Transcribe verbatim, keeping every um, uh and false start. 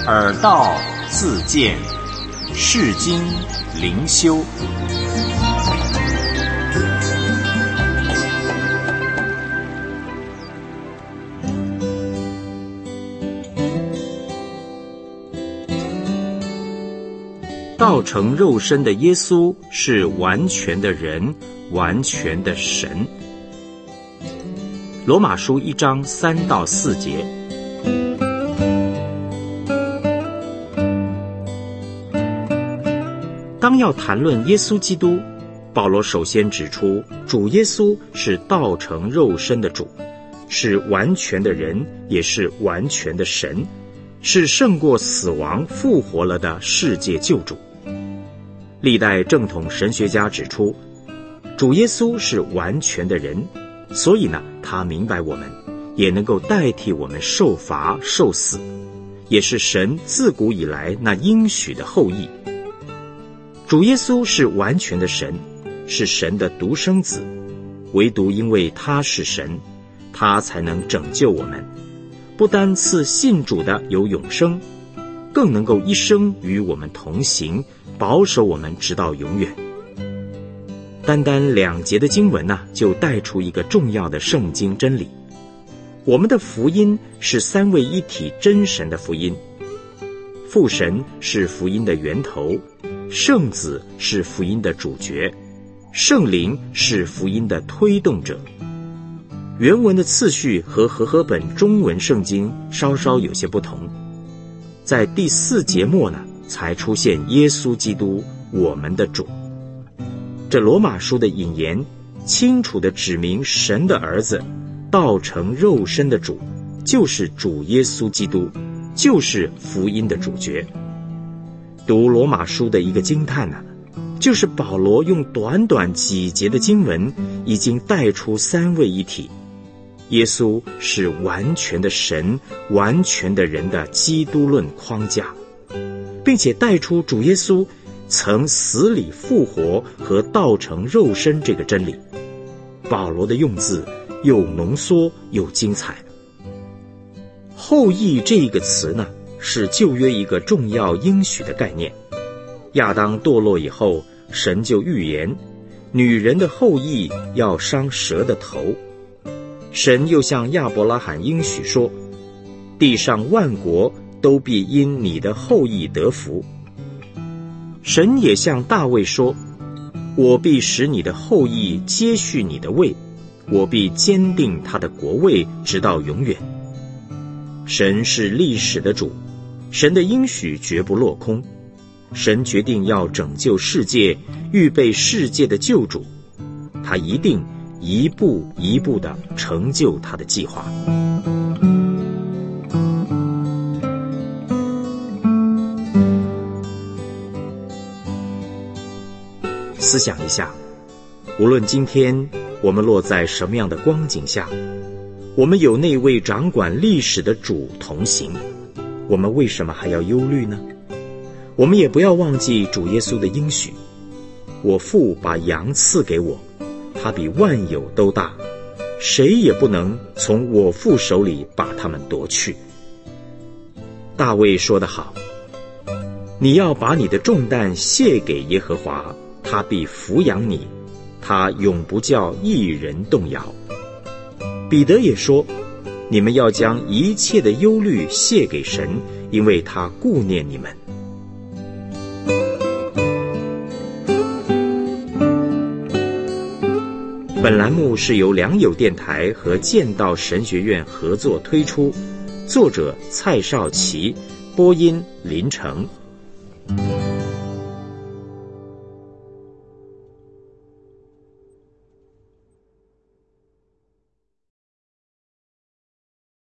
耳道自见，世经灵修。道成肉身的耶稣是完全的人，完全的神。罗马书一章三到四节。当要谈论耶稣基督，保罗首先指出，主耶稣是道成肉身的主，是完全的人，也是完全的神，是胜过死亡复活了的世界救主。历代正统神学家指出，主耶稣是完全的人，所以呢，他明白我们，也能够代替我们受罚受死，也是神自古以来那应许的后裔。主耶稣是完全的神，是神的独生子，唯独因为他是神，他才能拯救我们，不单赐信主的有永生，更能够一生与我们同行，保守我们直到永远。单单两节的经文呢、啊，就带出一个重要的圣经真理：我们的福音是三位一体真神的福音，父神是福音的源头，圣子是福音的主角，圣灵是福音的推动者。原文的次序和和合本中文圣经稍稍有些不同，在第四节末呢，才出现耶稣基督，我们的主。这罗马书的引言清楚地指明，神的儿子道成肉身的主，就是主耶稣基督，就是福音的主角。读罗马书的一个惊叹呢、啊，就是保罗用短短几节的经文，已经带出三位一体。耶稣是完全的神，完全的人的基督论框架，并且带出主耶稣曾死里复活和道成肉身这个真理。保罗的用字又浓缩又精彩。后裔这个词呢，是旧约一个重要应许的概念。亚当堕落以后，神就预言女人的后裔要伤蛇的头。神又向亚伯拉罕应许说，地上万国都必因你的后裔得福。神也向大卫说，我必使你的后裔接续你的位，我必坚定他的国位直到永远。神是历史的主，神的应许绝不落空。神决定要拯救世界，预备世界的救主，他一定一步一步地成就他的计划。思想一下，无论今天我们落在什么样的光景下，我们有那位掌管历史的主同行，我们为什么还要忧虑呢？我们也不要忘记主耶稣的应许，我父把羊赐给我，他比万有都大，谁也不能从我父手里把他们夺去。大卫说得好，你要把你的重担卸给耶和华，他必抚养你，他永不叫一人动摇。彼得也说，你们要将一切的忧虑卸给神，因为他顾念你们。本栏目是由良友电台和剑道神学院合作推出，作者蔡少琪，播音林成。